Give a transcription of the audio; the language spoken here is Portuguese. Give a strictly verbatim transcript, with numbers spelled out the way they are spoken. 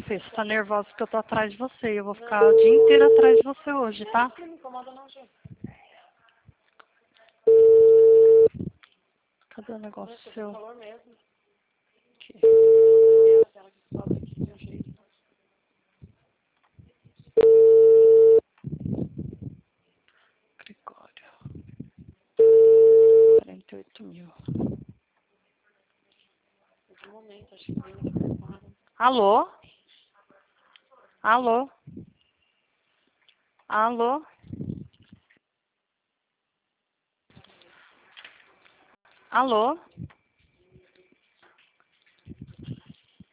você. Você tá nervosa porque eu tô atrás de você. Eu vou ficar o dia inteiro atrás de você hoje, tá? Não me incomoda não, gente. Cadê o negócio Nossa, seu? calor mesmo. Aqui. Aquela que sobe aqui de um jeito. Gregório. quarenta e oito mil. No momento, acho que ninguém me preocupado. Alô? Alô? Alô? Alô?